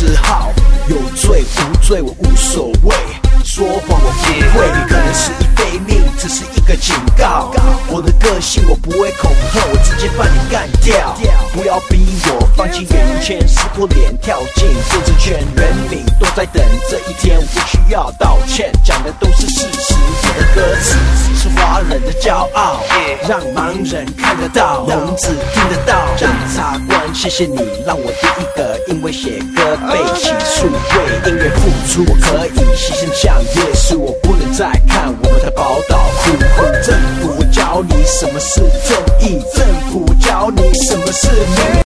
嗜好，有罪无罪我无所谓，说谎我不会，可能是一非命，只是一个警告。我的个性我不会恐吓，我直接把你干掉。不要逼我放弃演艺圈，撕破脸跳进政治圈，人民都在等这一天，我不需要道歉，讲的都是事实。我的歌词是华人的骄傲，让盲人看得到，聋子听得到。检察官，谢谢你让我第一个因为写歌被起诉，为音乐付出，我可以牺牲像耶稣，我不能再看我们的宝岛哭哭。政府教你什么是正义，政府教你什么是民